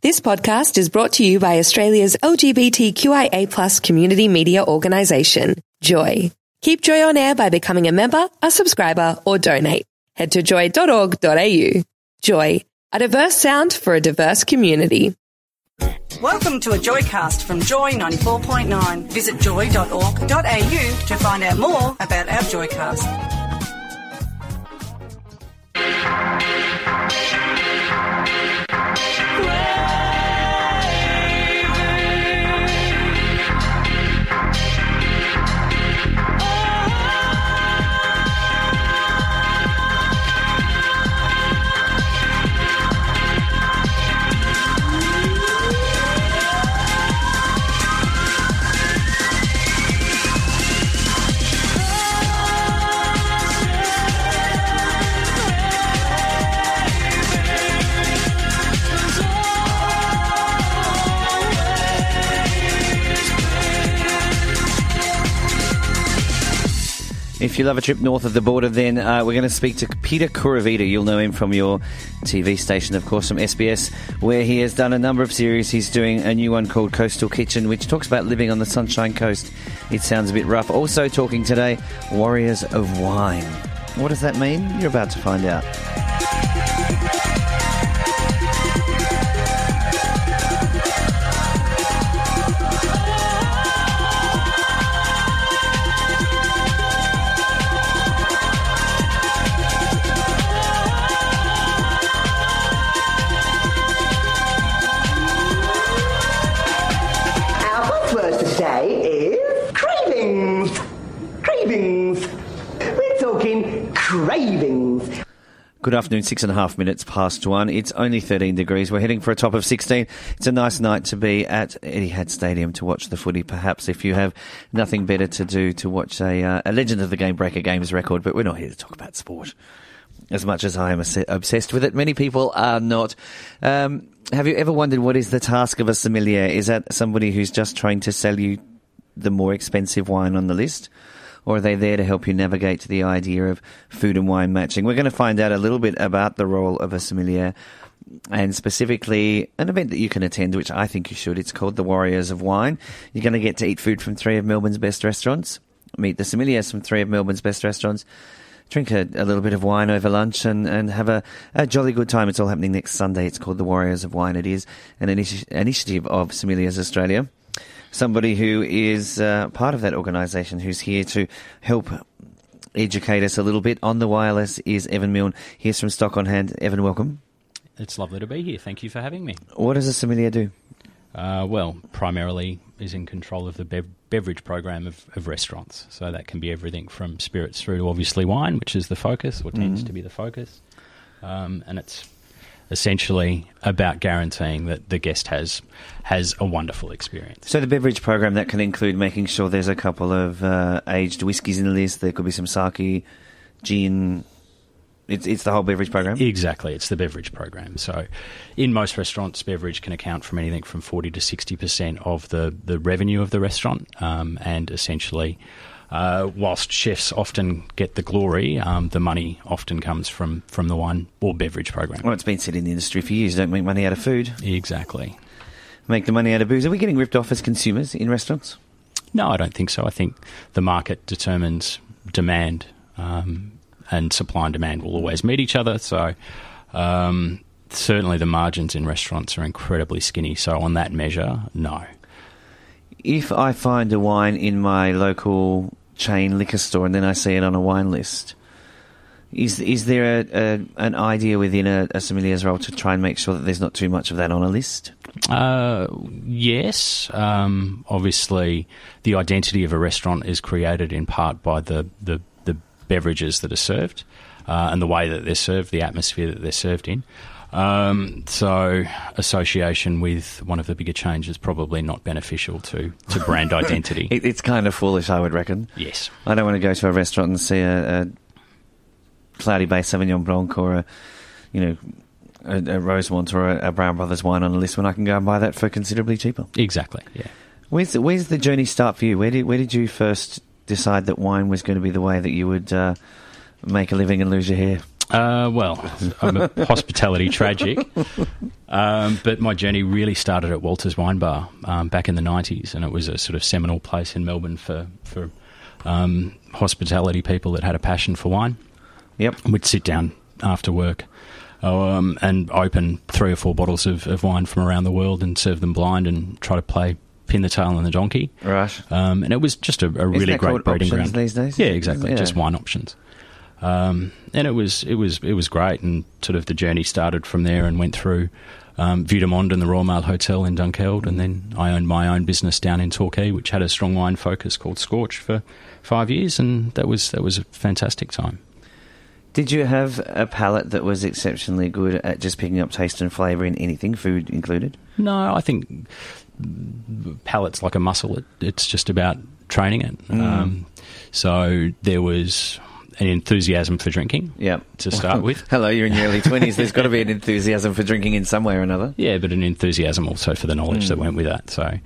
This podcast is brought to you by Australia's LGBTQIA+ community media organisation, Joy. Keep Joy on air by becoming a member, a subscriber, or donate. Head to joy.org.au. Joy, a diverse sound for a diverse community. Welcome to a Joycast from Joy 94.9. Visit joy.org.au to find out more about our Joycast. If you love a trip north of the border, then we're going to speak to Peter Kuravita. You'll know him from your TV station, of course, from SBS, where he has done a number of series. He's doing a new one called Coastal Kitchen, which talks about living on the Sunshine Coast. It sounds a bit rough. Also talking today, Warriors of Wine. What does that mean? You're about to find out. Cravings. Good afternoon, 6.5 minutes past 1. It's only 13 degrees. We're heading for a top of 16. It's a nice night to be at Etihad Stadium to watch the footy, perhaps if you have nothing better to do to watch a Legend of the Game Breaker Games record, but we're not here to talk about sport. As much as I am obsessed with it, many people are not. Have you ever wondered what is the task of a sommelier? Is that somebody who's just trying to sell you the more expensive wine on the list? Or are they there to help you navigate the idea of food and wine matching? We're going to find out a little bit about the role of a sommelier and specifically an event that you can attend, which I think you should. It's called the Warriors of Wine. You're going to get to eat food from 3 of Melbourne's best restaurants, meet the sommeliers from 3 of Melbourne's best restaurants, drink a little bit of wine over lunch and have a jolly good time. It's all happening next Sunday. It's called the Warriors of Wine. It is an initiative of Sommeliers Australia. Somebody who is part of that organisation who's here to help educate us a little bit on the wireless is Evan Milne. Here's from Stock on Hand. Evan, welcome. It's lovely to be here. Thank you for having me. What does a sommelier do? Well, primarily is in control of the beverage program of restaurants. So that can be everything from spirits through to obviously wine, which is the focus or tends to be the focus. And it's essentially about guaranteeing that the guest has a wonderful experience. So the beverage program, that can include making sure there's a couple of aged whiskies in the list. There could be some sake, gin. It's the whole beverage program? Exactly. It's the beverage program. So in most restaurants, beverage can account for anything from 40 to 60% of the revenue of the restaurant. And essentially, whilst chefs often get the glory, the money often comes from the wine or beverage program. Well, it's been said in the industry for years, don't make money out of food. Exactly. Make the money out of booze. Are we getting ripped off as consumers in restaurants? No, I don't think so. I think the market determines demand, and supply and demand will always meet each other. So certainly the margins in restaurants are incredibly skinny. So on that measure, no. If I find a wine in my local chain liquor store and then I see it on a wine list, is there an idea within a sommelier's role to try and make sure that there's not too much of that on a list? Yes. Obviously, the identity of a restaurant is created in part by the beverages that are served and the way that they're served, the atmosphere that they're served in. So association with one of the bigger chains is probably not beneficial to brand identity. It's kind of foolish, I would reckon. Yes. I don't want to go to a restaurant and see a Cloudy Bay Sauvignon Blanc or a Rosemont or a Brown Brothers wine on the list when I can go and buy that for considerably cheaper. Exactly, yeah. Where's the journey start for you? Where did you first decide that wine was going to be the way that you would make a living and lose your hair? Well, I'm a hospitality tragic, but my journey really started at Walter's Wine Bar back in the 90s, and it was a sort of seminal place in Melbourne for hospitality people that had a passion for wine. Yep. We'd sit down after work and open 3 or 4 bottles of wine from around the world and serve them blind and try to pin the tail on the donkey. Right. And it was just a really great breeding ground these days? Yeah, exactly. Just wine options. And it was great, and sort of the journey started from there and went through Vue de Monde and the Royal Mail Hotel in Dunkeld, and then I owned my own business down in Torquay, which had a strong wine focus called Scorch for 5 years, and that was a fantastic time. Did you have a palate that was exceptionally good at just picking up taste and flavour in anything, food included? No, I think palate's like a muscle. It's just about training it. So there was an enthusiasm for drinking to start with. Hello, you're in your early 20s. There's got to be an enthusiasm for drinking in some way or another. Yeah, but an enthusiasm also for the knowledge that went with that. So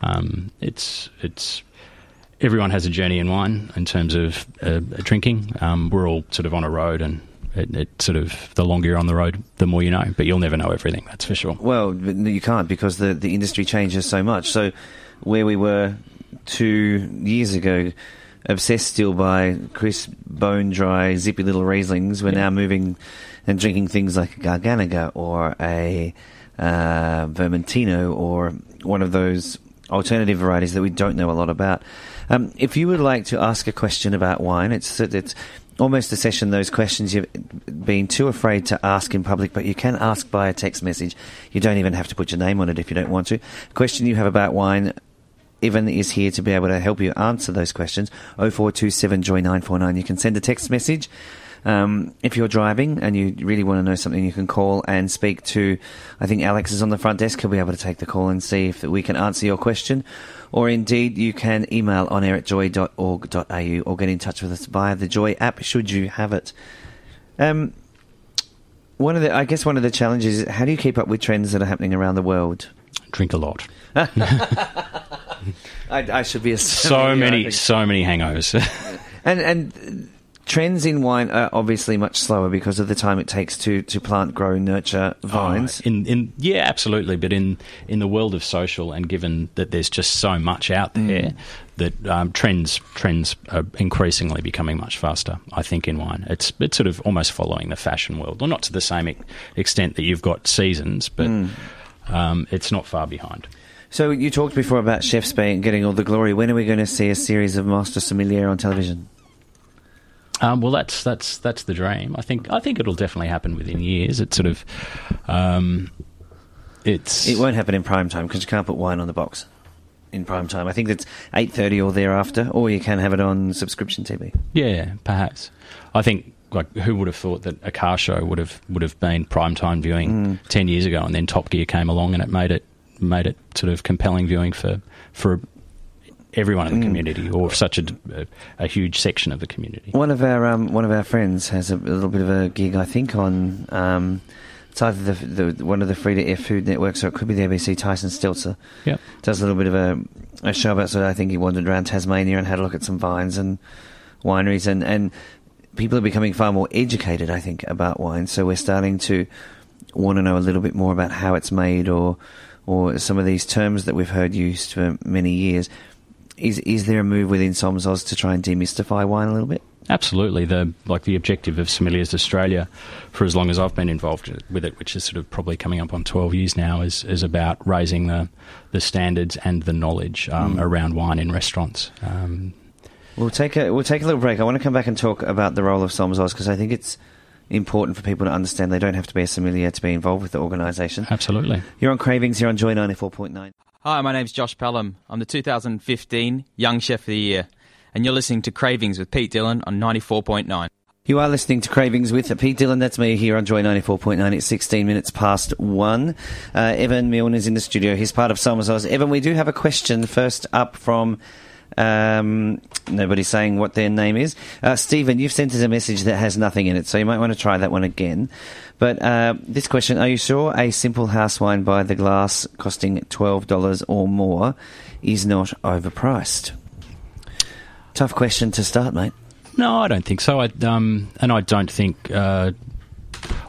it's everyone has a journey in wine in terms of drinking. We're all sort of on a road, and it sort of, the longer you're on the road, the more you know. But you'll never know everything, that's for sure. Well, you can't, because the industry changes so much. So where we were 2 years ago, obsessed still by crisp, bone-dry, zippy little Rieslings, we're now moving and drinking things like a Garganega or a Vermentino or one of those alternative varieties that we don't know a lot about. If you would like to ask a question about wine, it's almost a session, those questions you've been too afraid to ask in public, but you can ask by a text message. You don't even have to put your name on it if you don't want to. A question you have about wine, Evan is here to be able to help you answer those questions. 0427 Joy 949. You can send a text message. If you're driving and you really want to know something, you can call and speak to, I think Alex is on the front desk. He'll be able to take the call and see if we can answer your question. Or indeed, you can email onair@joy.org.au or get in touch with us via the Joy app, should you have it. One of the challenges is, how do you keep up with trends that are happening around the world? Drink a lot. I should be a so many hangovers. and trends in wine are obviously much slower because of the time it takes to plant, grow, nurture vines. Yeah, absolutely. But in the world of social, and given that there's just so much out there, that trends are increasingly becoming much faster, I think, in wine. It's sort of almost following the fashion world. Well, not to the same extent that you've got seasons, but it's not far behind. So you talked before about chefs getting all the glory. When are we going to see a series of Master Sommelier on television? Well, that's the dream. I think it'll definitely happen within years. It's sort of it won't happen in prime time because you can't put wine on the box in prime time. I think it's 8:30 or thereafter, or you can have it on subscription TV. Yeah, perhaps. I think, like, who would have thought that a car show would have been prime time viewing 10 years ago, and then Top Gear came along and it made it sort of compelling viewing for everyone in the community, or such a huge section of the community. One of our friends has a little bit of a gig, I think, on it's either one of the free-to-air food networks, or it could be the ABC. Tyson Stelzer does a little bit of a show about. So I think he wandered around Tasmania and had a look at some vines and wineries, and people are becoming far more educated, I think, about wine. So we're starting to want to know a little bit more about how it's made, or some of these terms that we've heard used for many years. Is there a move within SomsAus to try and demystify wine a little bit? Absolutely. The objective of Sommeliers Australia, for as long as I've been involved with it, which is sort of probably coming up on 12 years now, is about raising the standards and the knowledge around wine in restaurants. We'll take a little break. I want to come back and talk about the role of SomsAus, because I think it's important for people to understand they don't have to be a sommelier to be involved with the organisation. Absolutely. You're on Cravings, you're on Joy 94.9. Hi, my name's Josh Pelham. I'm the 2015 Young Chef of the Year, and you're listening to Cravings with Pete Dillon on 94.9. You are listening to Cravings with Pete Dillon. That's me here on Joy 94.9. It's 16 minutes past 1. Evan Milner's in the studio. He's part of SomsAus. Evan, we do have a question first up from nobody's saying what their name is. Stephen, you've sent us a message that has nothing in it, so you might want to try that one again. But this question, are you sure a simple house wine by the glass costing $12 or more is not overpriced? Tough question to start, mate. No, I don't think so. And I don't think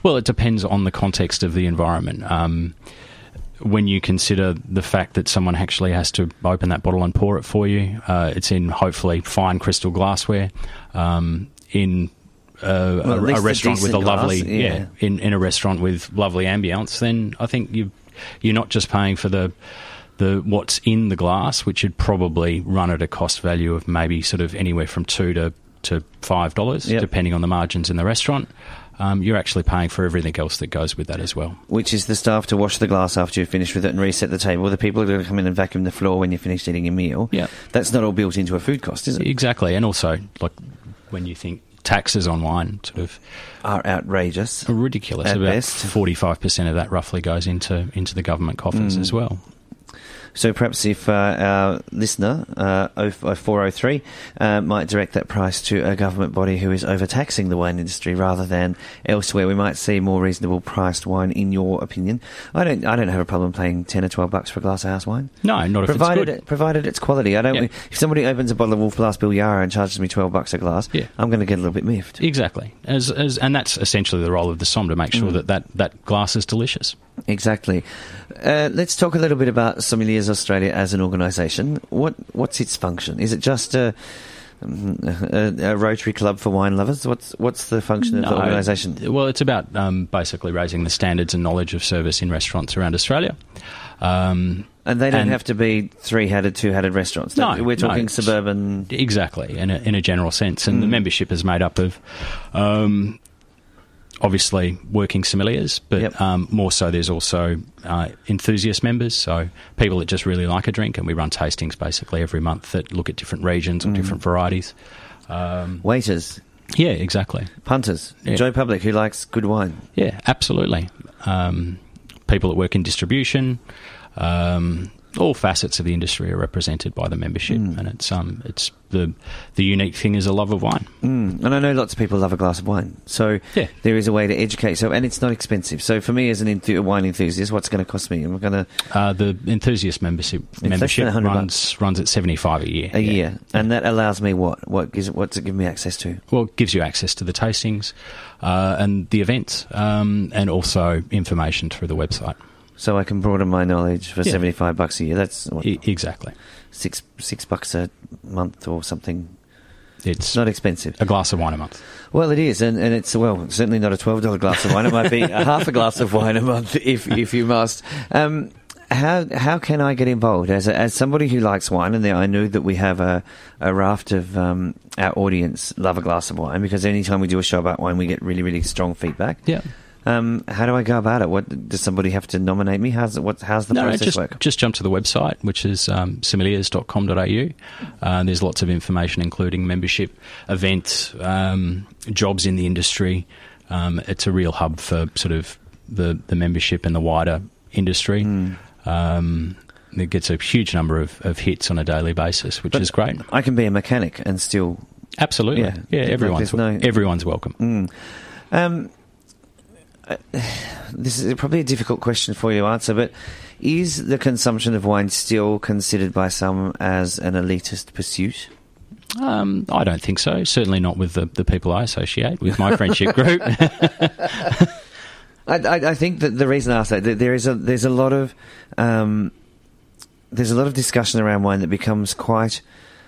Well, it depends on the context of the environment. When you consider the fact that someone actually has to open that bottle and pour it for you, it's in hopefully fine crystal glassware, in a restaurant with a lovely in a restaurant with lovely ambience, then I think you're not just paying for the what's in the glass, which would probably run at a cost value of maybe sort of anywhere from $2 to $5, depending on the margins in the restaurant. You're actually paying for everything else that goes with that as well. Which is the staff to wash the glass after you've finished with it and reset the table, the people who are going to come in and vacuum the floor when you're finished eating your meal. Yeah. That's not all built into a food cost, is it? Exactly. And also, like, when you think taxes on wine sort of are outrageous. Ridiculous. At About best. 45% of that roughly goes into the government coffers as well. So perhaps if our listener, 0403, might direct that price to a government body who is overtaxing the wine industry rather than elsewhere, we might see more reasonable priced wine, in your opinion. I don't have a problem paying $10 or $12 for a glass of house wine. No, not if it's good. Provided it's quality. I don't. Yeah. If somebody opens a bottle of Wolf Blass Bilyara and charges me $12 a glass, I'm going to get a little bit miffed. Exactly. And that's essentially the role of the SOM, to make sure that glass is delicious. Exactly. Let's talk a little bit about Sommeliers Australia as an organisation. What's its function? Is it just a Rotary Club for wine lovers? What's the function of the organisation? Well, it's about basically raising the standards and knowledge of service in restaurants around Australia. And they don't have to be 3-hatted, 2-hatted restaurants. No, we're talking suburban. Exactly, in a general sense. And the membership is made up of obviously working sommeliers, but more so there's also enthusiast members, so people that just really like a drink, and we run tastings basically every month that look at different regions or different varieties. Waiters. Yeah, exactly. Punters. Joe Public, who likes good wine. Yeah, absolutely. People that work in distribution, all facets of the industry are represented by the membership, and it's the unique thing is a love of wine. And I know lots of people love a glass of wine, so there is a way to educate yourself, and it's not expensive. So for me as a wine enthusiast, what's it going to cost me? I'm going to the enthusiast membership runs at $75 a year. A year, and that allows me what's it give me access to? Well, it gives you access to the tastings and the events, and also information through the website. So I can broaden my knowledge for $75 a year. That's exactly $6 a month or something. It's not expensive. A glass of wine a month. Well, it is, and it's certainly not a $12 glass of wine. It might be a half a glass of wine a month if you must. How can I get involved as somebody who likes wine? And I know that we have a raft of our audience love a glass of wine, because anytime we do a show about wine, we get really, really strong feedback. Yeah. How do I go about it? What does somebody have to nominate me? How's the process work? Just jump to the website, which is sommeliers.com.au. There's lots of information, including membership, events, jobs in the industry. It's a real hub for sort of the membership and the wider industry. It gets a huge number of hits on a daily basis, which is great. I can be a mechanic and still... Absolutely. Yeah, everyone's welcome. This is probably a difficult question for you to answer, but is the consumption of wine still considered by some as an elitist pursuit? I don't think so. Certainly not with the people I associate with my friendship group. I think that the reason I ask that there's a lot of discussion around wine that becomes quite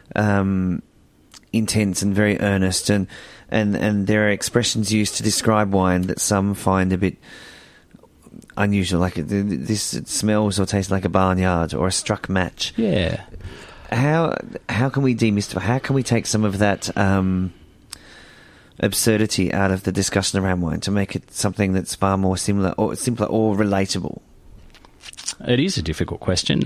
intense and very earnest, and there are expressions used to describe wine that some find a bit unusual, like it smells or tastes like a barnyard or a struck match. Yeah. How can we demystify? How can we take some of that absurdity out of the discussion around wine to make it something that's far more simpler or relatable? It is a difficult question.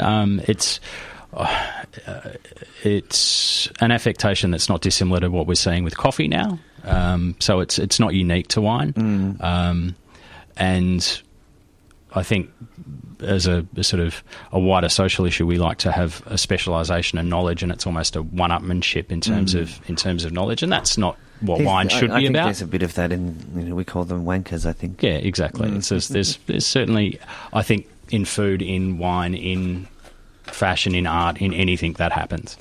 It's an affectation that's not dissimilar to what we're seeing with coffee now. So it's not unique to wine. And I think as a sort of a wider social issue, we like to have a specialisation and knowledge, and it's almost a one-upmanship in terms of knowledge, and that's not what wine should be about. There's a bit of that in, we call them wankers, I think. Yeah, exactly. There's certainly, I think, in food, in wine, in fashion, in art, in anything that happens.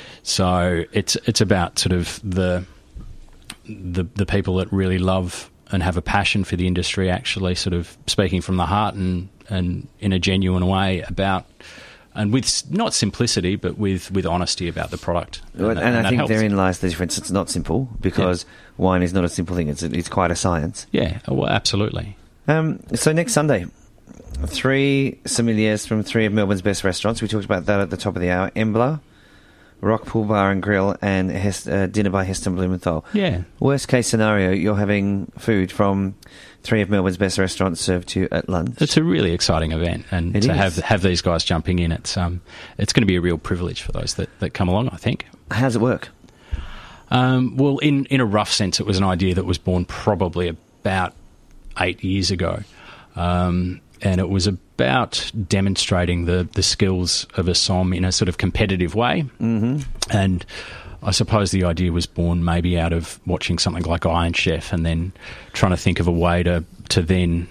So it's about sort of the people that really love have a passion for the industry, actually sort of speaking from the heart and in a genuine way about, and with not simplicity, but with honesty about the product. And I think helps. therein lies the difference. It's not simple because wine is not a simple thing. It's quite a science. Yeah, well, absolutely. So next Sunday, 3 sommeliers from 3 of Melbourne's best restaurants. We talked about that at the top of the hour. Embla, Rockpool Bar and Grill, and Dinner by Heston Blumenthal. Yeah. Worst case scenario, you're having food from 3 of Melbourne's best restaurants served to you at lunch. It's a really exciting event, and It to is. have these guys jumping in, it's going to be a real privilege for those that come along, I think. How does it work? Well, in a rough sense, it was an idea that was born probably about 8 years ago. And it was about demonstrating the skills of a som in a sort of competitive way. Mm-hmm. And I suppose the idea was born maybe out of watching something like Iron Chef and then trying to think of a way to then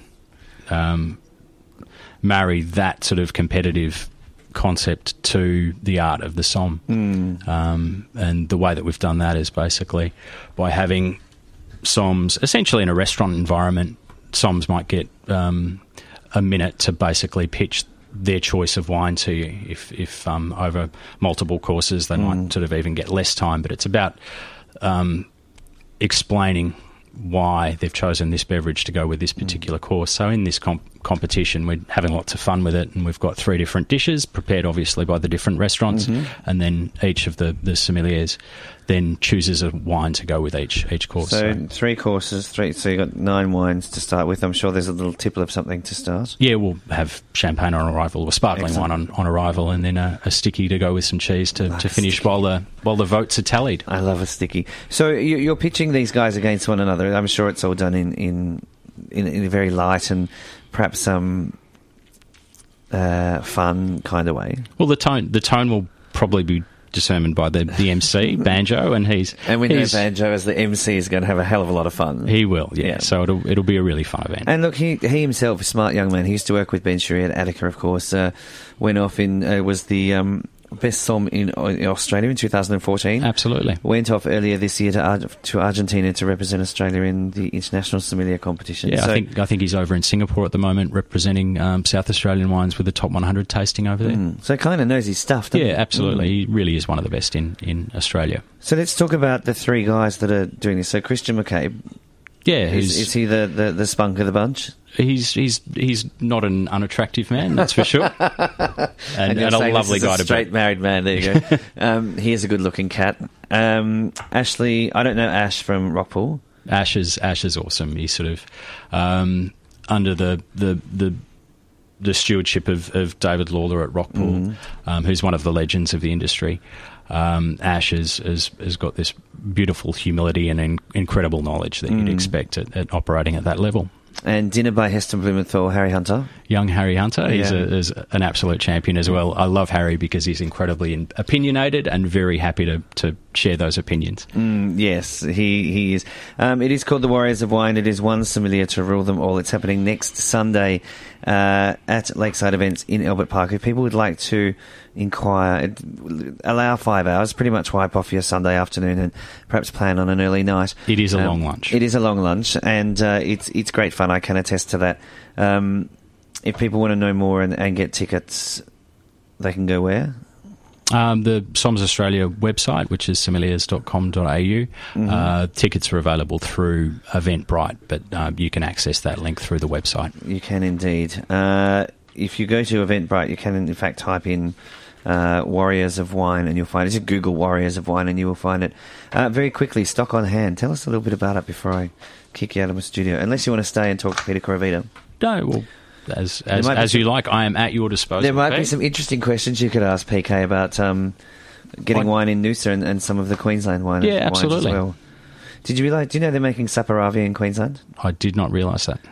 marry that sort of competitive concept to the art of the som. And the way that we've done that is basically by having soms essentially in a restaurant environment. Soms might get a minute to basically pitch their choice of wine to you. If over multiple courses, they might sort of even get less time. But it's about explaining why they've chosen this beverage to go with this particular course. So in this competition, we're having lots of fun with it, and we've got 3 different dishes prepared obviously by the different restaurants, and then each of the sommeliers then chooses a wine to go with each course. So 3 courses, so you've got 9 wines to start with. I'm sure there's a little tipple of something to start. Yeah, we'll have champagne on arrival or sparkling wine on arrival, and then a sticky to go with some cheese to finish while the votes are tallied. I love a sticky. So you're pitching these guys against one another. I'm sure it's all done in a very light and perhaps fun kind of way. Well, the tone will probably be determined by the MC, Banjo, and we know Banjo as the MC is going to have a hell of a lot of fun. He will, yeah. So it'll be a really fun event. And look, he himself, a smart young man. He used to work with Ben Shirley at Attica, of course. Went off was the best som in Australia in 2014. Absolutely. Went off earlier this year to Argentina to represent Australia in the international sommelier competition. Yeah, so, I think he's over in Singapore at the moment representing South Australian wines with the top 100 tasting over there. So kind of knows his stuff, doesn't he? Yeah, absolutely. He really is one of the best in Australia. So let's talk about the 3 guys that are doing this. So Christian McCabe. Yeah, is he the spunk of the bunch? He's not an unattractive man, that's for sure, and a lovely guy to be. Straight married man. There you go. He is a good-looking cat. Ashley, I don't know Ash from Rockpool. Ash is awesome. He's sort of under the stewardship of David Lawler at Rockpool, who's one of the legends of the industry. Ash has got this beautiful humility and incredible knowledge that you'd expect at operating at that level. And Dinner by Heston Blumenthal, Harry Hunter. Young Harry Hunter, he's an absolute champion as well. I love Harry because he's incredibly opinionated and very happy to share those opinions. Yes, he is. It is called the Warriors of Wine. It is one sommelier to rule them all. It's happening next Sunday at Lakeside Events in Albert Park. If people would like to inquire, allow 5 hours, pretty much wipe off your Sunday afternoon and perhaps plan on an early night. It is a long lunch. It is a long lunch, and it's great fun. I can attest to that. If people want to know more and get tickets, they can go where? The SOMS Australia website, which is sommeliers.com.au. Tickets are available through Eventbrite, but you can access that link through the website. You can indeed. If you go to Eventbrite, you can in fact type in Warriors of Wine and you'll find it. Just Google Warriors of Wine and you will find it. Very quickly, stock on hand. Tell us a little bit about it before I kick you out of my studio. Unless you want to stay and talk to Peter Coravita. No, well, as you like, I am at your disposal. There might be some interesting questions you could ask PK about getting wine in Noosa and some of the Queensland wine. Yeah, absolutely. As well. Do you know they're making Saperavi in Queensland? I did not realise that.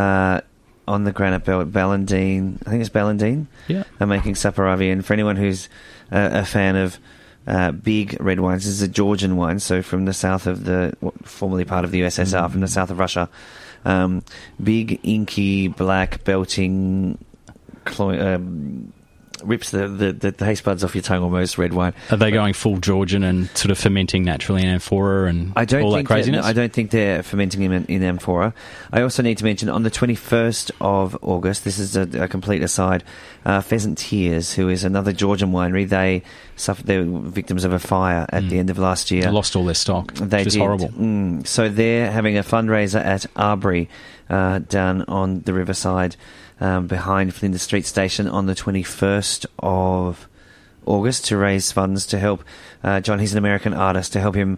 On the granite belt, Ballandine, I think it's Ballandine. Yeah, are making Saperavi, and for anyone who's a fan of big red wines, this is a Georgian wine, so from the south of formerly part of the USSR, from the south of Russia. Big, inky, black, belting, rips the taste buds off your tongue almost, red wine. Are they going full Georgian and sort of fermenting naturally in amphora and all that craziness? I don't think they're fermenting in amphora. I also need to mention on the 21st of August, this is a complete aside, Pheasant Tears, who is another Georgian winery, they were victims of a fire at the end of last year. They lost all their stock, which is horrible. So they're having a fundraiser at Arbury down on the riverside behind Flinders Street Station on the 21st of August to raise funds to help John. He's an American artist, to help him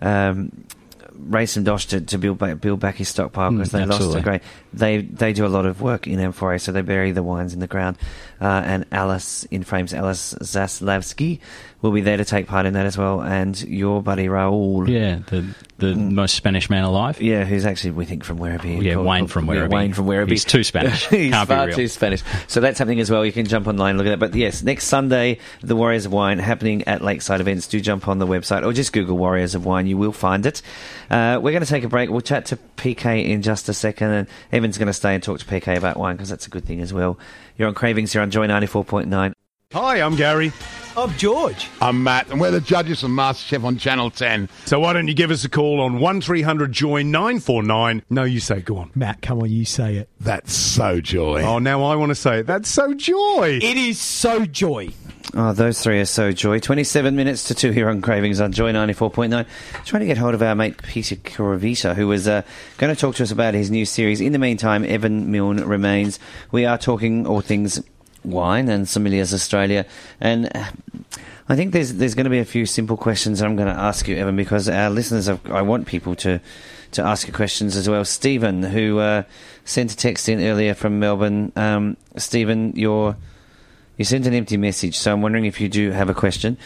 raise some dosh to build back his stockpile, because they lost a great. They do a lot of work in amphora, so they bury the wines in the ground. And Alice Zaslavsky will be there to take part in that as well, and your buddy Raul. Yeah, the most Spanish man alive. Yeah, who's actually, we think, from Werribee. Yeah, Wayne from Werribee. Wayne from Werribee. He's too Spanish. He's Can't far be real. too Spanish. So that's happening as well. You can jump online and look at that. But yes, next Sunday, the Warriors of Wine happening at Lakeside Events. Do jump on the website or just Google Warriors of Wine. You will find it. We're going to take a break. We'll chat to PK in just a second, and Evan's going to stay and talk to PK about wine, because that's a good thing as well. You're on Cravings. You're on Joy 94.9. Hi, I'm Gary. I'm George. I'm Matt, and we're the judges from MasterChef on Channel 10. So why don't you give us a call on 1300 Joy 949? No, you say, go on. Matt, come on, you say it. That's so Joy. Oh, now I want to say it. That's so Joy. It is so Joy. Oh, those three are so Joy. 27 minutes to 2 here on Cravings on Joy 94.9. Trying to get hold of our mate Peter Kuravita, who was going to talk to us about his new series. In the meantime, Evan Milne remains. We are talking all things wine and Sommeliers Australia, and I think there's going to be a few simple questions I'm going to ask you, Evan, because our listeners, I want people to ask you questions as well. Stephen, who sent a text in earlier from Melbourne. Stephen, you sent an empty message, so I'm wondering if you do have a question.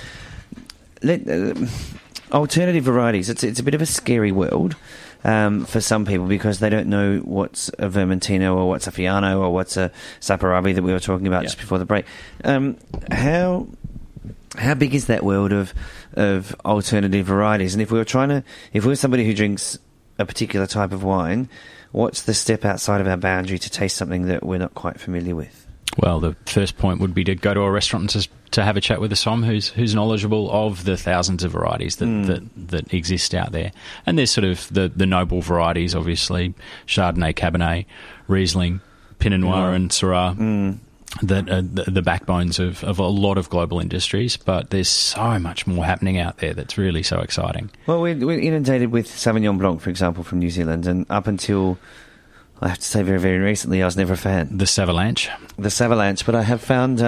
Alternative varieties, it's a bit of a scary world for some people, because they don't know what's a Vermentino or what's a Fiano or what's a Saperavi that we were talking about just before the break. How big is that world of alternative varieties? And if we were somebody who drinks a particular type of wine, what's the step outside of our boundary to taste something that we're not quite familiar with? Well, the first point would be to go to a restaurant and to have a chat with a somm who's knowledgeable of the thousands of varieties that exist out there. And there's sort of the noble varieties, obviously, Chardonnay, Cabernet, Riesling, Pinot Noir and Syrah, that are the backbones of a lot of global industries. But there's so much more happening out there that's really so exciting. Well, we're inundated with Sauvignon Blanc, for example, from New Zealand, and up until, I have to say, very, very recently, I was never a fan. The Savalanche, but I have found,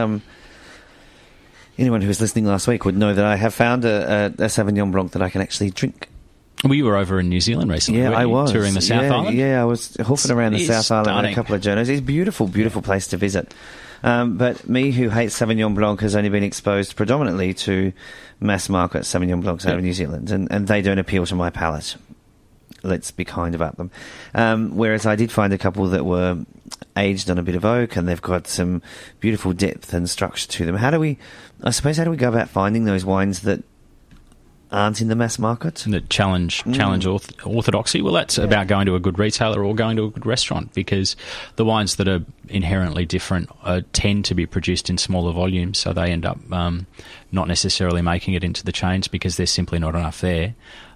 anyone who was listening last week would know that I have found a Sauvignon Blanc that I can actually drink. Well, you were over in New Zealand recently, I was. Touring the South Island? Yeah, I was hoofing around the South Island on a couple of journeys. It's a beautiful, beautiful place to visit. But me, who hates Sauvignon Blanc, has only been exposed predominantly to mass market Sauvignon Blancs out of New Zealand, and they don't appeal to my palate. Let's be kind about them. Whereas I did find a couple that were aged on a bit of oak, and they've got some beautiful depth and structure to them. How do we go about finding those wines that aren't in the mass market? That challenge orthodoxy? Well, that's about going to a good retailer or going to a good restaurant, because the wines that are inherently different tend to be produced in smaller volumes, so they end up not necessarily making it into the chains because there's simply not enough there.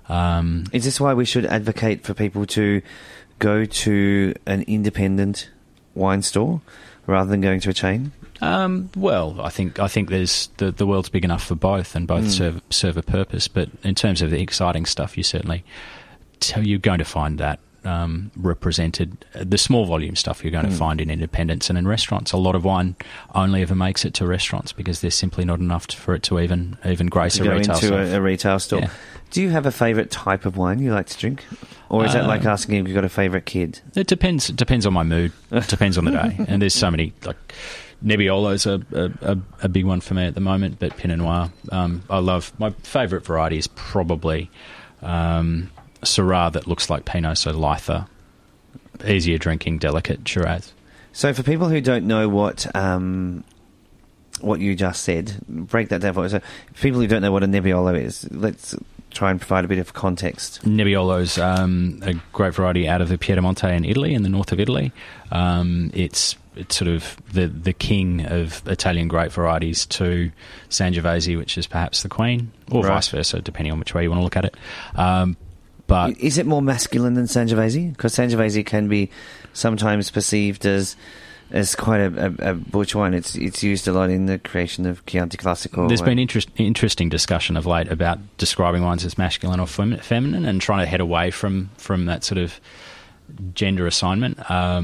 Is this why we should advocate for people to go to an independent wine store rather than going to a chain? Well, I think there's the world's big enough for both, and both serve a purpose. But in terms of the exciting stuff, you're going to find that represented. The small volume stuff you're going to find in independents and in restaurants. A lot of wine only ever makes it to restaurants because there's simply not enough for it to even grace a retail store. A retail store. Yeah. Do you have a favourite type of wine you like to drink? Or is that like asking if you've got a favourite kid? It depends. It depends on my mood. It depends on the day. And there's so many, like Nebbiolo's a big one for me at the moment, but Pinot Noir. I love, my favourite variety is probably Syrah that looks like Pinot, so lither, easier drinking, delicate Shiraz. So for people who don't know what you just said, break that down for us. So for people who don't know what a Nebbiolo is, let's try and provide a bit of context. Nebbiolo's a great variety out of the Piedemonte in Italy, in the north of Italy. It's it's sort of the king of Italian grape varieties to Sangiovese, which is perhaps the queen, or vice versa, depending on which way you want to look at it. But is it more masculine than Sangiovese? Because Sangiovese can be sometimes perceived as quite a butch wine. It's used a lot in the creation of Chianti Classico. There's been interesting discussion of late about describing wines as masculine or feminine, and trying to head away from that sort of gender assignment.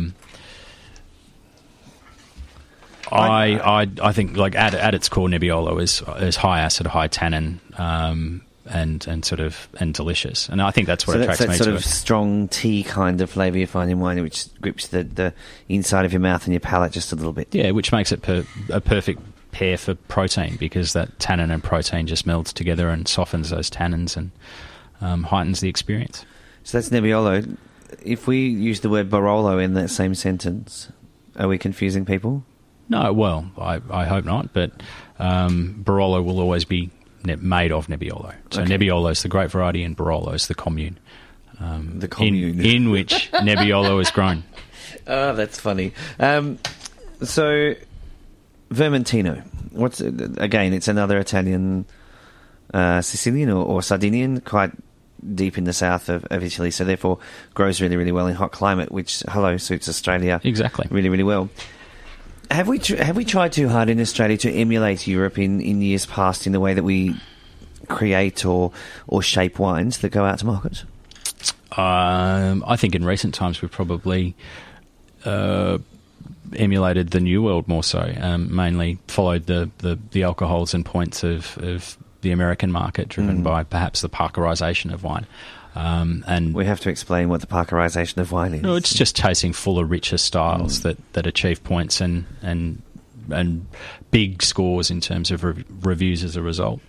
I think, like, at its core, Nebbiolo is high acid, high tannin, and sort of delicious, and I think that's what attracts me to it. So that sort of strong tea kind of flavour you find in wine, which grips the inside of your mouth and your palate just a little bit. Yeah, which makes it a perfect pair for protein, because that tannin and protein just melds together and softens those tannins and heightens the experience. So that's Nebbiolo. If we use the word Barolo in that same sentence, are we confusing people? No, well, I hope not, but Barolo will always be made of Nebbiolo. So okay. Nebbiolo is the grape variety and Barolo is the commune. The commune. In which Nebbiolo is grown. Oh, that's funny. So, Vermentino. Again, it's another Italian, Sicilian or Sardinian, quite deep in the south of Italy, so therefore grows really, really well in hot climate, which, suits Australia exactly really, really well. Have we tried too hard in Australia to emulate Europe in years past in the way that we create or shape wines that go out to market? I think in recent times we've probably emulated the New World more so, mainly followed the alcohols and points of the American market, driven by perhaps the Parkerization of wine. And we have to explain what the Parkerization of wine is. No, it's just chasing fuller, richer styles that achieve points and big scores in terms of reviews as a result.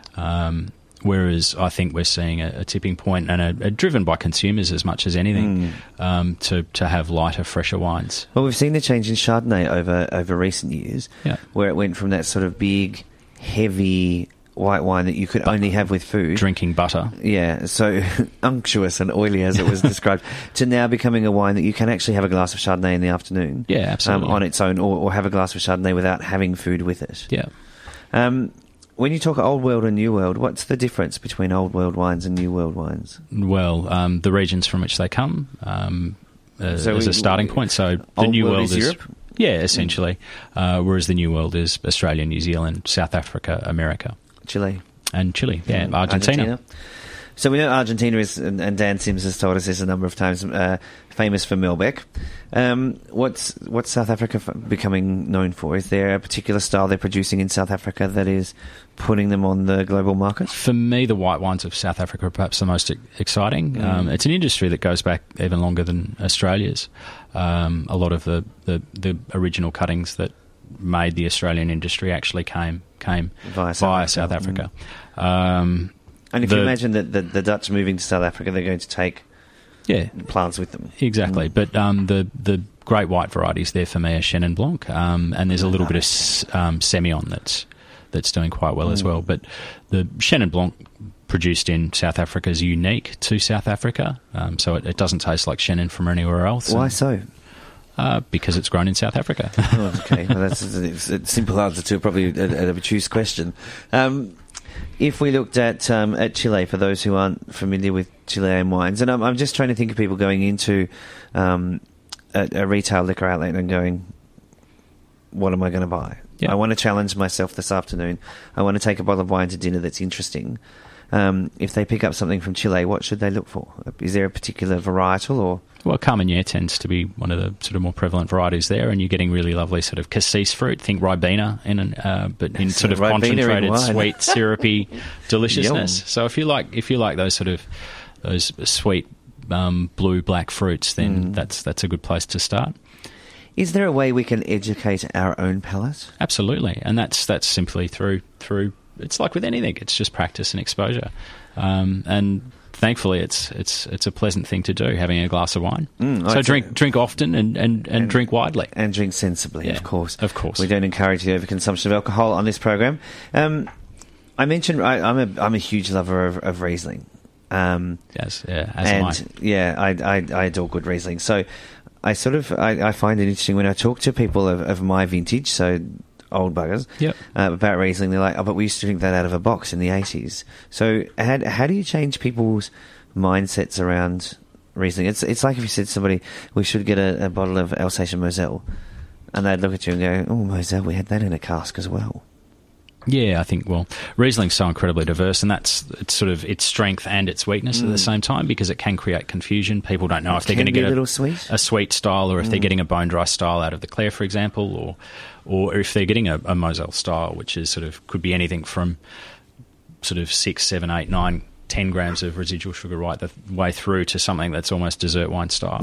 Whereas I think we're seeing a tipping point, and driven by consumers as much as anything, to have lighter, fresher wines. Well, we've seen the change in Chardonnay over recent years, where it went from that sort of big, heavy white wine that you could only have with food. Drinking butter. Yeah, so unctuous and oily as it was described, to now becoming a wine that you can actually have a glass of Chardonnay in the afternoon. Yeah, absolutely. On its own, or have a glass of Chardonnay without having food with it. Yeah. When you talk Old World and New World, what's the difference between Old World wines and New World wines? Well, the regions from which they come as a starting point. So the New World is Europe? Yeah, essentially. Whereas the New World is Australia, New Zealand, South Africa, America. Chile. And Chile, yeah, Argentina. So we know Argentina is, and Dan Sims has told us this a number of times, famous for Malbec. What's South Africa becoming known for? Is there a particular style they're producing in South Africa that is putting them on the global market? For me, the white wines of South Africa are perhaps the most exciting. It's an industry that goes back even longer than Australia's. A lot of the original cuttings that made the Australian industry actually came via South Africa. And if you imagine that the Dutch moving to South Africa, they're going to take plants with them. Exactly. But the great white varieties there for me are Chenin Blanc, and there's a little bit of Semillon that's doing quite well as well. But the Chenin Blanc produced in South Africa is unique to South Africa, so it doesn't taste like Chenin from anywhere else. Why so? Because it's grown in South Africa. Okay, well, that's a simple answer to probably an obtuse question. If we looked at Chile, for those who aren't familiar with Chilean wines, and I'm just trying to think of people going into a retail liquor outlet and going, what am I going to buy? Yeah. I want to challenge myself this afternoon. I want to take a bottle of wine to dinner that's interesting. If they pick up something from Chile, what should they look for? Is there a particular varietal or...? Well, Carmenere tends to be one of the sort of more prevalent varieties there, and you're getting really lovely sort of cassis fruit. Think Ribena, but in sort of concentrated, sweet, syrupy deliciousness. So if you like those sweet blue-black fruits, then that's a good place to start. Is there a way we can educate our own palate? Absolutely, and that's simply through. It's like with anything; it's just practice and exposure, and thankfully, it's a pleasant thing to do, having a glass of wine. So drink often and drink widely. And drink sensibly, of course. Of course. We don't encourage the overconsumption of alcohol on this program. I mentioned I'm a huge lover of Riesling. Yes, as am I. Yeah, I adore good Riesling. So I find it interesting when I talk to people of my vintage, so old buggers, about Riesling. They're like, oh, but we used to drink that out of a box in the 80s. So how do you change people's mindsets around Riesling? It's like if you said to somebody, we should get a bottle of Alsatian Moselle, and they'd look at you and go, oh, Moselle, we had that in a cask as well. Yeah, I think, Riesling's so incredibly diverse, and it's sort of its strength and its weakness at the same time, because it can create confusion. People don't know if they're going to get a sweet style, or if they're getting a bone dry style out of the Clare, for example, or if they're getting a Moselle style, which is sort of could be anything from sort of 6, 7, 8, 9, 10 grams of residual sugar right the way through to something that's almost dessert wine style.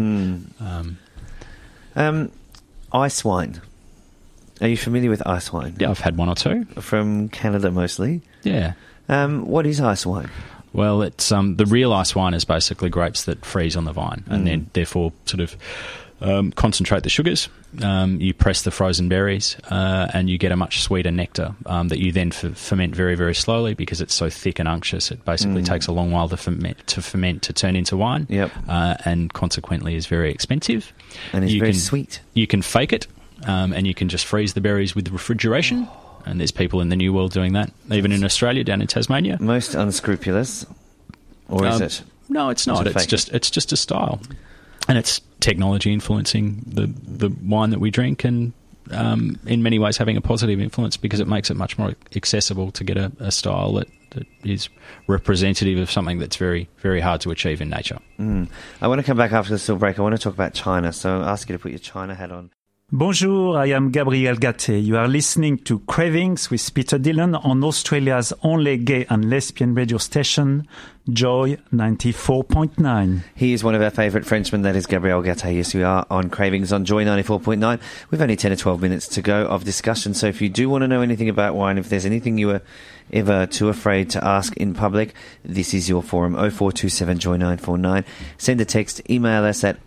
Ice wine. Are you familiar with ice wine? Yeah, I've had one or two. From Canada mostly? Yeah. What is ice wine? Well, it's the real ice wine is basically grapes that freeze on the vine and then therefore sort of concentrate the sugars. You press the frozen berries and you get a much sweeter nectar that you then ferment very, very slowly, because it's so thick and unctuous. It basically takes a long while to ferment to turn into wine, and consequently is very expensive. And it's very sweet. You can fake it. And you can just freeze the berries with refrigeration. And there's people in the New World doing that, even in Australia, down in Tasmania. Most unscrupulous, or is it? No, it's not. It's just a style, and it's technology influencing the wine that we drink, and in many ways having a positive influence, because it makes it much more accessible to get a style that is representative of something that's very, very hard to achieve in nature. I want to come back after this little break. I want to talk about China, so I'll ask you to put your China hat on. Bonjour, I am Gabriel Gatte. You are listening to Cravings with Peter Dillon on Australia's only gay and lesbian radio station, Joy 94.9. He is one of our favourite Frenchmen, that is Gabriel Gatte. Yes, we are on Cravings on Joy 94.9. We've only 10 or 12 minutes to go of discussion, so if you do want to know anything about wine, if there's anything you were ever too afraid to ask in public, this is your forum, 0427 Joy 949. Send a text, email us at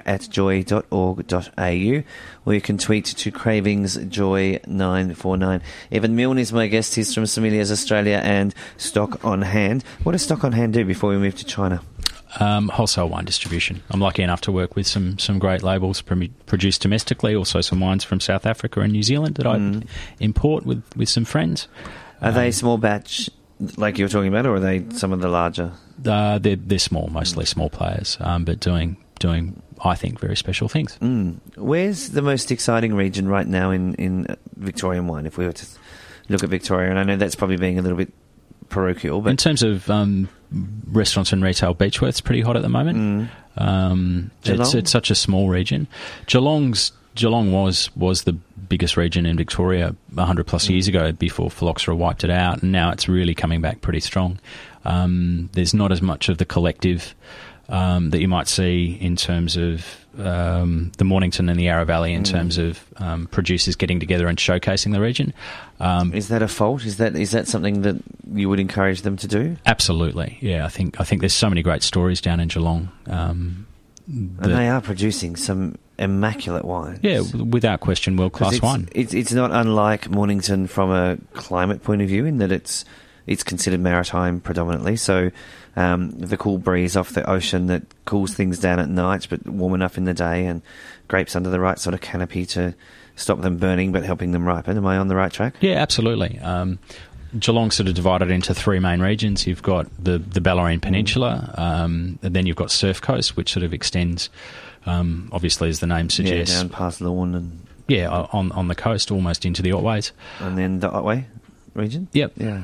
onair@joy.org.au, or you can tweet to Cravings Joy 949. Evan Milne is my guest. He's from Sommeliers Australia and Stock on Hand. What does Stock on Hand do before we move to China? Wholesale wine distribution. I'm lucky enough to work with some great labels produced domestically, also some wines from South Africa and New Zealand that I import with some friends. Are they small batch, like you were talking about, or are they some of the larger? They're small, mostly small players, but doing I think very special things. Where's the most exciting region right now in Victorian wine? If we were to look at Victoria, and I know that's probably being a little bit parochial, but in terms of restaurants and retail, Beechworth's pretty hot at the moment. It's such a small region. Geelong was the biggest region in Victoria 100 plus years ago, before phylloxera wiped it out, and now it's really coming back pretty strong. There's not as much of the collective that you might see in terms of the Mornington and the Yarra Valley, in terms of producers getting together and showcasing the region. Is that a fault? Is that something that you would encourage them to do? Absolutely, yeah. I think there's so many great stories down in Geelong. And they are producing some immaculate wines. Yeah, without question, world-class wine. It's not unlike Mornington from a climate point of view, in that it's considered maritime predominantly. So the cool breeze off the ocean that cools things down at night, but warm enough in the day, and grapes under the right sort of canopy to stop them burning but helping them ripen. Am I on the right track? Yeah, absolutely. Geelong's sort of divided into three main regions. You've got the Bellarine Peninsula, and then you've got Surf Coast, which sort of extends, obviously, as the name suggests, down past Lawn and on the coast, almost into the Otways, and then the Otway region. Yep. Yeah.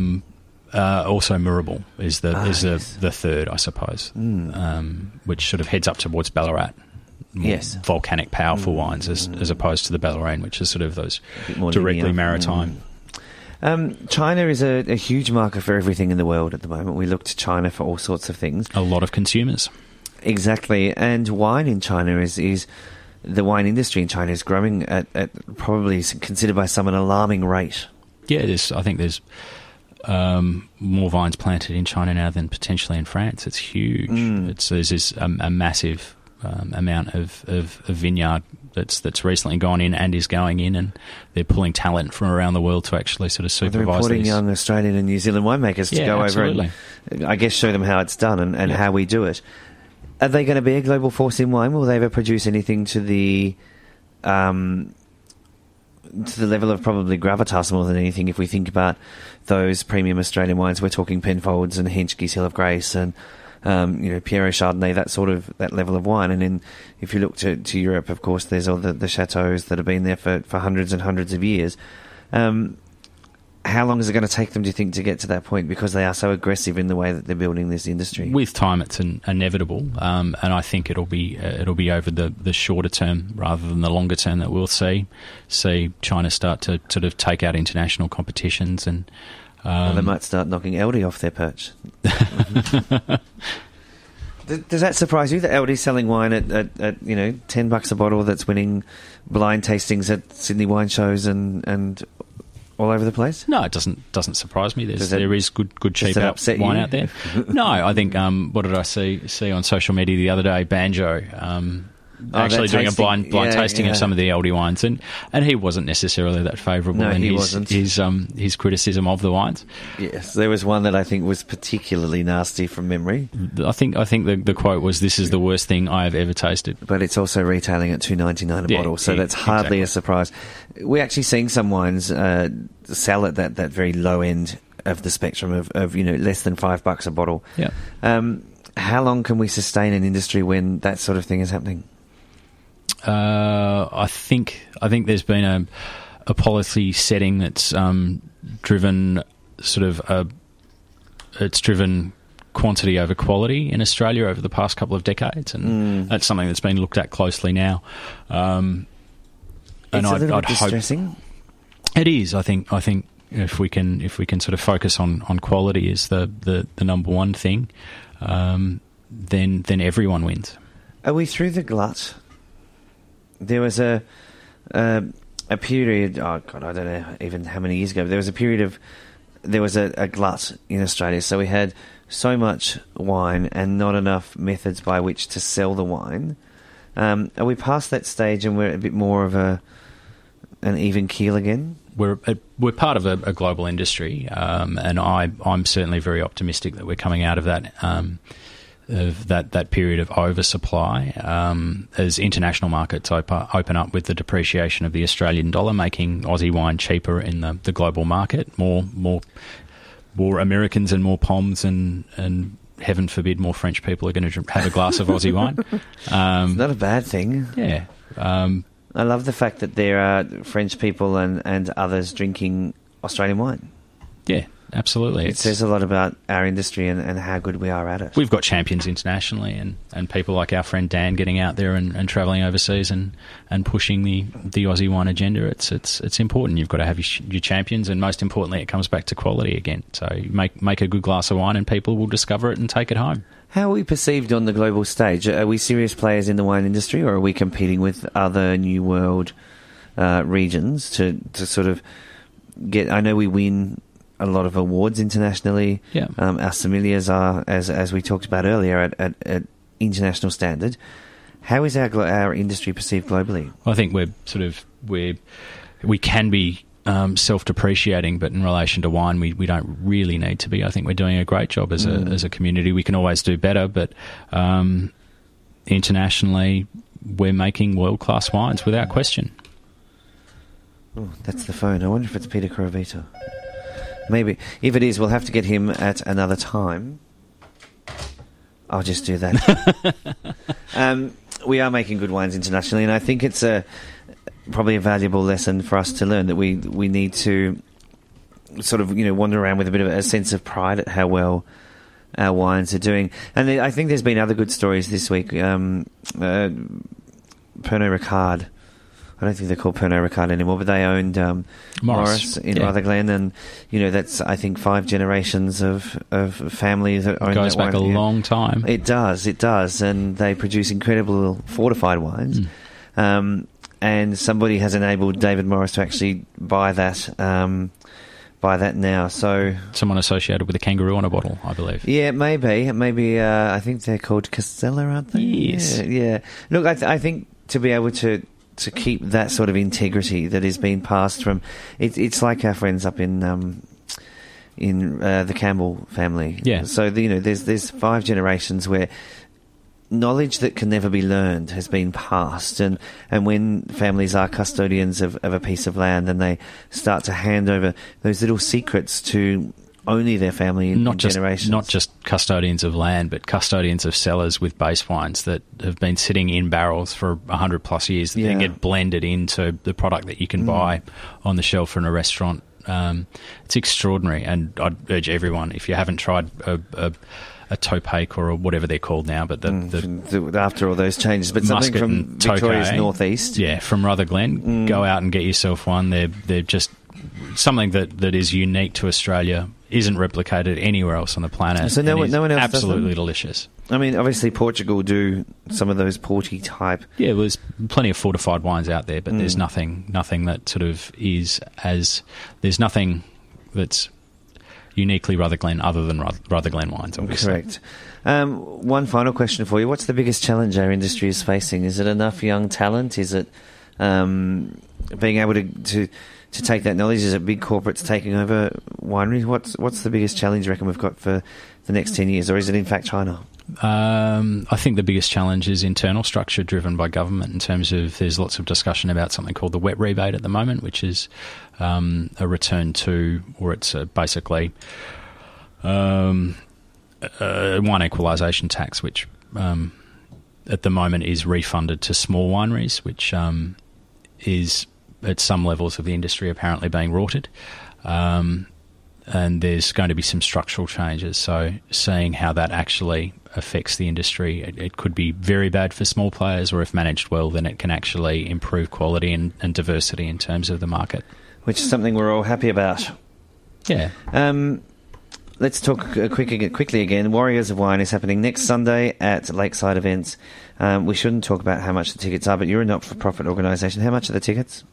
Also, Moorabool is the third, I suppose, which sort of heads up towards Ballarat. Volcanic, powerful wines, as opposed to the Bellarine, which is sort of those directly linear, maritime. China is a huge market for everything in the world at the moment. We look to China for all sorts of things. A lot of consumers. Exactly. And wine in China is the wine industry in China is growing at probably considered by some an alarming rate. Yeah, I think there's more vines planted in China now than potentially in France. It's huge. There's a massive amount of vineyard that's recently gone in and is going in, and they're pulling talent from around the world to actually sort of supervise they're importing young Australian and New Zealand winemakers to go over and, I guess, show them how it's done and how we do it. Are they going to be a global force in wine? Will they ever produce anything to the level of probably gravitas more than anything? If we think about those premium Australian wines, we're talking Penfolds and Henschke's Hill of Grace and Pierre Chardonnay, that level of wine. And then if you look to Europe, of course, there's all the chateaus that have been there for hundreds and hundreds of years. How long is it going to take them, do you think, to get to that point? Because they are so aggressive in the way that they're building this industry. With time, it's inevitable, and I think it'll be over the shorter term rather than the longer term that we'll see China start to sort of take out international competitions, and they might start knocking Aldi off their perch. Does that surprise you that Aldi's selling wine at $10 a bottle that's winning blind tastings at Sydney wine shows and all over the place? No, it doesn't surprise me. There is good cheap wine out there. No, I think what did I see on social media the other day? Banjo actually doing a blind tasting of some of the Aldi wines, and he wasn't necessarily that favourable in his criticism of the wines. Yes, there was one that I think was particularly nasty from memory. I think the quote was, "This is the worst thing I have ever tasted." But it's also retailing at $2.99 a bottle, so that's hardly a surprise. We're actually seeing some wines sell at that very low end of the spectrum of less than $5 a bottle. Yeah. How long can we sustain an industry when that sort of thing is happening? I think there's been a policy setting that's driven quantity over quality in Australia over the past couple of decades, and that's something that's been looked at closely now. And it's a little bit distressing. It is. I think if we can sort of focus on quality as the number one thing, then everyone wins. Are we through the glut? There was a period, oh God, I don't know even how many years ago, there was a glut in Australia. So we had so much wine and not enough methods by which to sell the wine. Are we past that stage and we're a bit more of an even keel again? We're part of a global industry, and I'm certainly very optimistic that we're coming out of that that period of oversupply as international markets open up with the depreciation of the Australian dollar, making Aussie wine cheaper in the global market. More Americans and more Poms and heaven forbid more French people are going to have a glass of Aussie wine. It's not a bad thing. Yeah. I love the fact that there are French people and others drinking Australian wine. Yeah. Absolutely. It says a lot about our industry and how good we are at it. We've got champions internationally and people like our friend Dan getting out there and travelling overseas and pushing the Aussie wine agenda. It's important. You've got to have your champions, and most importantly, it comes back to quality again. So you make a good glass of wine and people will discover it and take it home. How are we perceived on the global stage? Are we serious players in the wine industry, or are we competing with other New World regions to sort of get... I know we win a lot of awards internationally. Yeah. Our sommeliers are, as we talked about earlier, at international standard. How is our industry perceived globally? Well, I think we can be self-depreciating, but in relation to wine, we don't really need to be. I think we're doing a great job as a community. We can always do better, but internationally, we're making world-class wines without question. Oh, that's the phone. I wonder if it's Peter Coravito. Maybe. If it is, we'll have to get him at another time. I'll just do that. We are making good wines internationally, and I think it's probably a valuable lesson for us to learn, that we need to sort of wander around with a bit of a sense of pride at how well our wines are doing. And I think there's been other good stories this week. Pernod Ricard. I don't think they're called Pernod Ricard anymore, but they owned Morris in Rutherglen, and that's, I think, 5 generations of family that own that wine. Goes back a long time. It does, and they produce incredible fortified wines. And somebody has enabled David Morris to actually buy that now. So someone associated with a kangaroo on a bottle, I believe. Yeah, maybe. I think they're called Castella, aren't they? Yes. Yeah. Look, I think to be able to keep that sort of integrity that is being passed from... It's like our friends up in the Campbell family. Yeah. So, there's 5 generations where knowledge that can never be learned has been passed, and when families are custodians of a piece of land, and they start to hand over those little secrets to only their family in generations. Not just custodians of land, but custodians of cellars with base wines that have been sitting in barrels for 100 plus years, that then get blended into the product that you can buy on the shelf in a restaurant. It's extraordinary, and I'd urge everyone, if you haven't tried a Topache or whatever they're called now, but after all those changes, but something from Victoria's northeast, from Rutherglen, go out and get yourself one. They're just something that is unique to Australia, isn't replicated anywhere else on the planet. So no one else absolutely does them? Delicious. I mean, obviously Portugal do some of those porty type. Yeah, there's plenty of fortified wines out there, but there's nothing that sort of is as... There's nothing that's uniquely Rutherglen other than Rutherglen wines, obviously. Correct. One final question for you. What's the biggest challenge our industry is facing? Is it enough young talent? Is it being able to take that knowledge? Is it big corporates taking over wineries? What's the biggest challenge you reckon we've got for the next 10 years, or is it in fact China? I think the biggest challenge is internal structure driven by government, in terms of there's lots of discussion about something called the wet rebate at the moment, which is a return to, or it's basically wine equalisation tax, which at the moment is refunded to small wineries, which is at some levels of the industry apparently being rorted. And there's going to be some structural changes. So seeing how that actually affects the industry, it could be very bad for small players, or if managed well, then it can actually improve quality and diversity in terms of the market. Which is something we're all happy about. Yeah. Let's talk quickly again. Warriors of Wine is happening next Sunday at Lakeside Events. We shouldn't talk about how much the tickets are, but you're a not-for-profit organisation. How much are the tickets?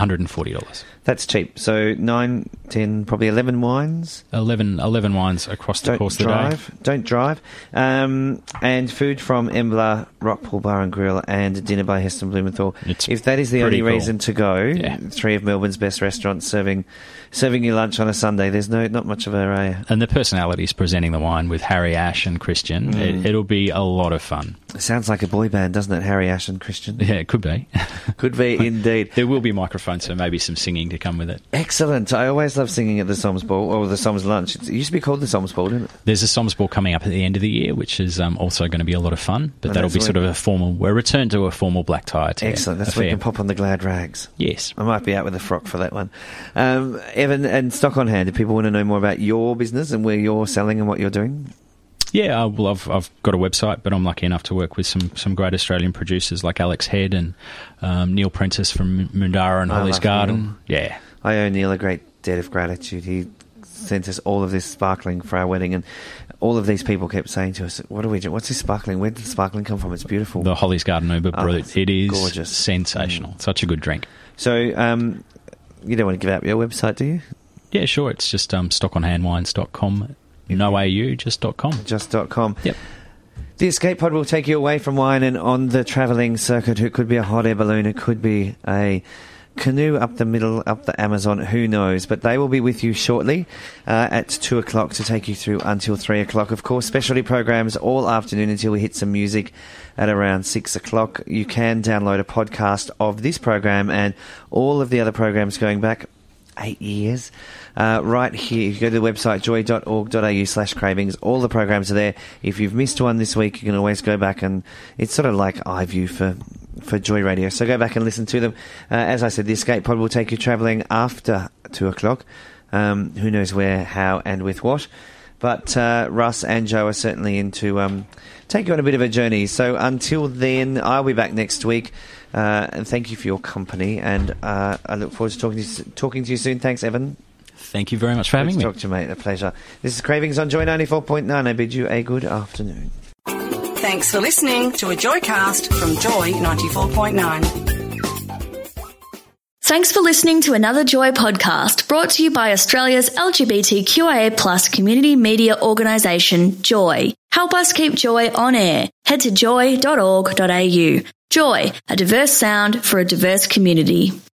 $140. That's cheap. So 9, 10, probably 11 wines? 11 wines across the course of the day. Don't drive. And food from Embla, Rockpool Bar and Grill, and dinner by Heston Blumenthal. If that is the only reason to go, 3 of Melbourne's best restaurants serving you lunch on a Sunday, there's not much of a... And the personalities presenting the wine with Harry, Ash and Christian, it'll be a lot of fun. It sounds like a boy band, doesn't it, Harry, Ash and Christian? Yeah, it could be. Could be, indeed. There will be microphones, so maybe some singing to come with it. Excellent. I always love singing at the Soms Ball, or the Soms Lunch. It used to be called the Soms Ball, didn't it? There's a Soms Ball coming up at the end of the year, which is also going to be a lot of fun, but that'll be sort of a return to a formal black tie. Excellent. That's where you can pop on the glad rags. Yes. I might be out with a frock for that one. Evan, and stock on hand, do people want to know more about your business and where you're selling and what you're doing? Yeah, well, I've got a website, but I'm lucky enough to work with some great Australian producers like Alex Head and Neil Prentice from Mundara and Holly's Garden. Neil. Yeah. I owe Neil a great debt of gratitude. He sent us all of this sparkling for our wedding, and all of these people kept saying to us, what do we do? What's this sparkling? Where did the sparkling come from? It's beautiful. The Holly's Garden Uber Brut. It is gorgeous. Sensational. Such a good drink. So you don't want to give out your website, do you? Yeah, sure. It's just stockonhandwines.com. No AU, just .com. Just .com. Yep. The Escape Pod will take you away from wine and on the travelling circuit. It could be a hot air balloon. It could be a canoe up the Amazon. Who knows? But they will be with you shortly at 2 o'clock to take you through until 3 o'clock. Of course, specialty programs all afternoon until we hit some music at around 6 o'clock. You can download a podcast of this program and all of the other programs going back 8 years. Right here, if you go to the website joy.org.au/cravings, all the programs are there. If you've missed one this week, you can always go back, and it's sort of like iView for Joy Radio. So go back and listen to them. As I said, the Escape Pod will take you travelling after 2 o'clock. Who knows where, how, and with what. But Russ and Joe are certainly in to take you on a bit of a journey. So until then, I'll be back next week. And thank you for your company. And I look forward to talking to you soon. Thanks, Evan. Thank you very much for having me. Talk to you, mate. A pleasure. This is Cravings on Joy 94.9. I bid you a good afternoon. Thanks for listening to a Joycast from Joy 94.9. Thanks for listening to another Joy podcast brought to you by Australia's LGBTQIA+ community media organisation, Joy. Help us keep Joy on air. Head to joy.org.au. Joy, a diverse sound for a diverse community.